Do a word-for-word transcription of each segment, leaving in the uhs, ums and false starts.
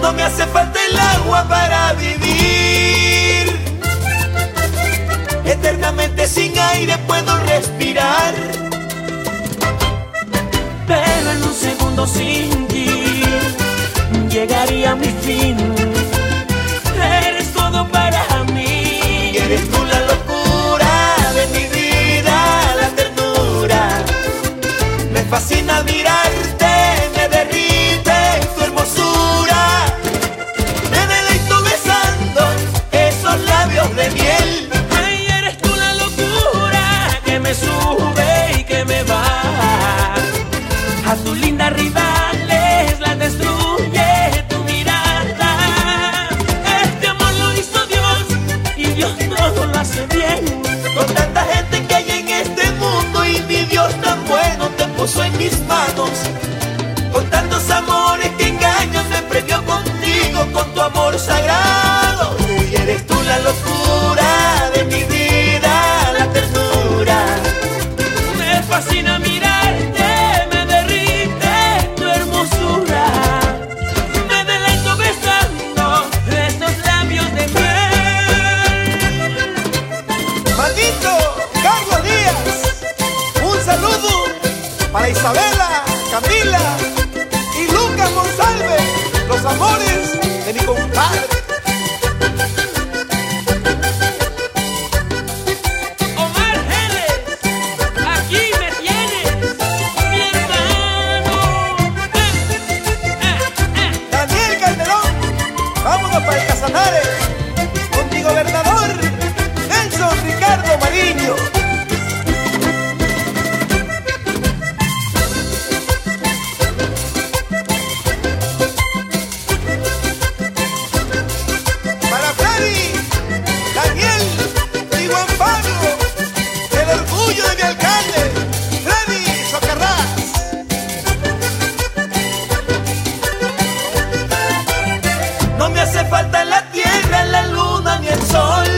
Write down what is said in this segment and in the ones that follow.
No me hace falta el agua para vivir. Eternamente sin aire puedo respirar. Pero en un segundo sin ti llegaría a mi fin. Eres todo para mí. Eres tú la locura de mi vida, la ternura. Me fascina mirarte, me derrite tu hermosura. Me deleito besando esos labios de miel. Ay, eres tú la locura que me sube y que me baja. A tus lindas rivales las destruye tu mirada. Este amor lo hizo Dios y Dios todo lo hace bien. Con tanta gente que hay en este mundo y mi Dios tan bueno te puso en mis manos. Con tantos amores que engañan me premió contigo con tu amor sagrado. Y eres tú la locura de mi vida, la ternura. Me fascina mirarte, me derrite tu hermosura. Me deleito besando esos labios de miel. Maldito Carlos Díaz, un saludo para Isabela, Camila y Lucas Monsalve, los amores de mi compadre. Omar Geles, aquí me tienes, mi hermano. Eh, eh, eh. Daniel Calderón, vámonos para el Casanare, con mi gobernador Nelson Ricardo Mariño. Para Freddy, Daniel y Juan Pablo, el orgullo de mi alcalde, Freddy Socarrás. No me hace falta la tierra, la luna ni el sol.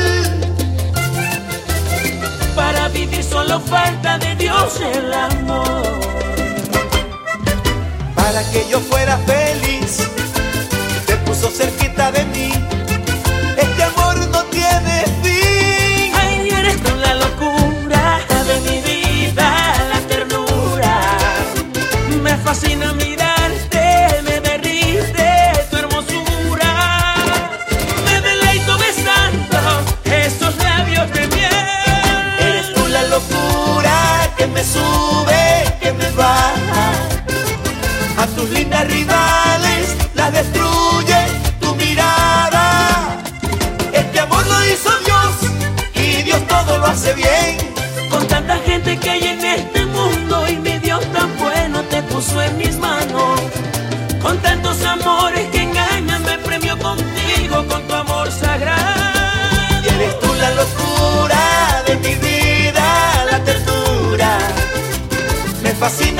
Para vivir solo falta de Dios el amor. Para que yo fuera feliz, te puso cerquita de mí. Este amor no tiene fin. Ay, eres tú la locura de mi vida, la ternura. Me fascina mirarte, me derrite tu hermosura. Me deleito besando esos labios de miel. Eres tú la locura que me sube, que me baja. A tus lindas rivales las destruye tu mirada. Este amor lo hizo Dios y Dios todo lo hace bien. Con tanta gente que hay en este mundo y mi Dios tan bueno te puso en mis manos. Con tantos amores que engañan me premió contigo con tu amor sagrado. Y eres tú la locura de mi vida, la ternura. Me fascina